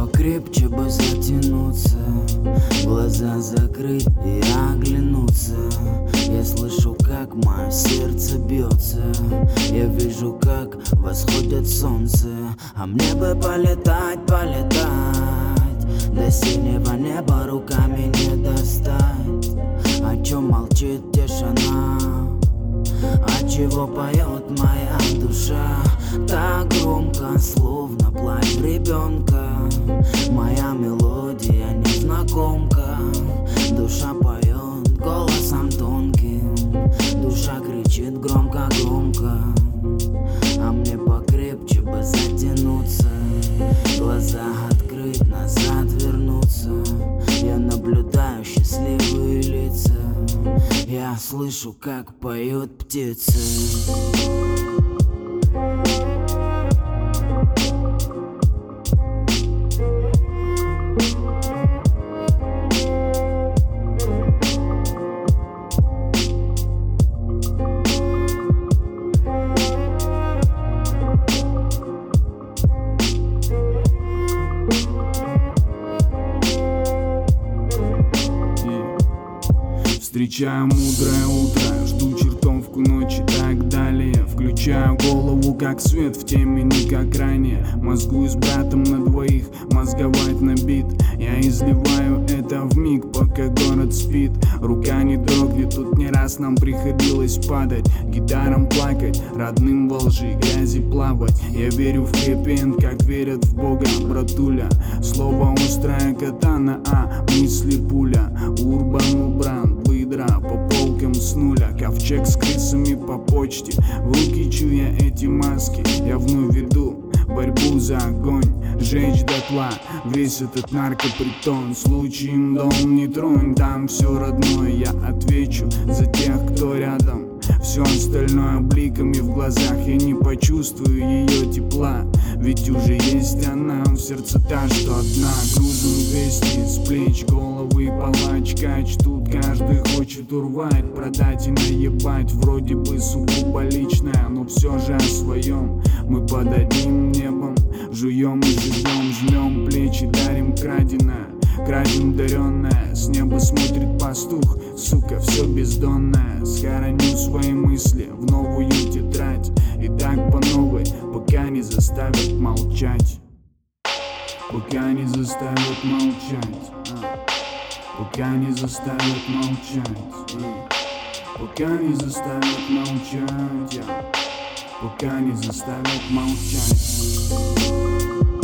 покрепче бы затянуться, глаза закрыть и оглянуться. Я слышу, как мое сердце бьется, я вижу, как восходит солнце. А мне бы полетать, полетать, до синего неба руками не достать. О чем молчит тишина, от чего поет моя душа так громко, словно плач ребенка. Моя мелодия незнакомка, душа поет голосом тонким, душа кричит громко-громко. А мне покрепче бы затянуться, глаза открыть, назад вернуться. Я наблюдаю счастливые лица, я слышу, как поют птицы. Встречаю мудрое утро, жду чертовку ночи, так далее. Включаю голову, как свет в теме, не как ранее. Мозгую с братом на двоих, мозговать набит. Я изливаю это в миг, пока город спит. Рука не дрогнет, тут не раз нам приходилось падать, гитарам плакать, родным во лжи, грязи плавать. Я верю в хэппи-энд, как верят в Бога, братуля. Слово острая катана, а мысли пуля. Урбан бранд, выдра по полкам с нуля. Ковчег с крысами по почте, в руки чуя эти маски. Я вновь веду борьбу за огонь, жечь дотла весь этот наркопритон. Случаем дом не тронь, там все родное. Я отвечу за тех, кто рядом. Все остальное бликами в глазах, я не почувствую ее тепла. Ведь уже есть она, в сердце та, что одна. Грузом 200 с плеч, головы палач, кач. Тут каждый хочет урвать, продать и наебать. Вроде бы сугубо личное, но все же о своем. Мы под одним небом жуем и живем, жмем плечи, дарим краденое, крадем даренное. С неба смотрит пастух, сука, все бездонное. Схороню свои мысли в новую тетрадь, и так по новой, пока не заставят молчать. Пока не заставят молчать, пока не заставят молчать, пока не заставят молчать, пока не заставят молчать.